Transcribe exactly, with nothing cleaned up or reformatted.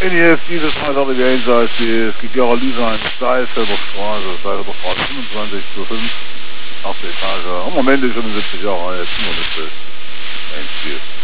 In hier dieses Mal habe ich jenseits die Gigaralisa in Steifelder Straße, Steifelder Straße fünfundzwanzig zu fünf, achte Etage. Im Moment ist schon siebzig Jahre alt, nur nicht so. Ein Spiel.